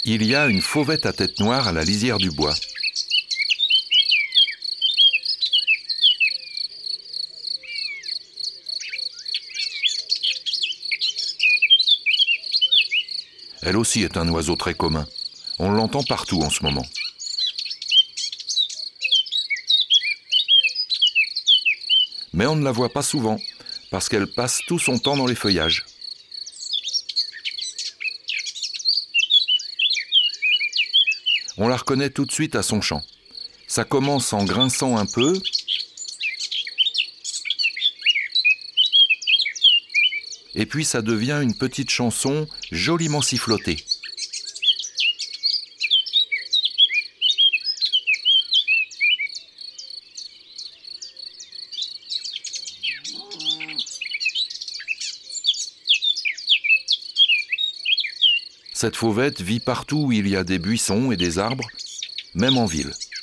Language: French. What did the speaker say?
Il y a une fauvette à tête noire à la lisière du bois. Elle aussi est un oiseau très commun. On l'entend partout en ce moment. Mais on ne la voit pas souvent, parce qu'elle passe tout son temps dans les feuillages. On la reconnaît tout de suite à son chant. Ça commence en grinçant un peu, et puis ça devient une petite chanson joliment sifflotée. Cette fauvette vit partout où il y a des buissons et des arbres, même en ville.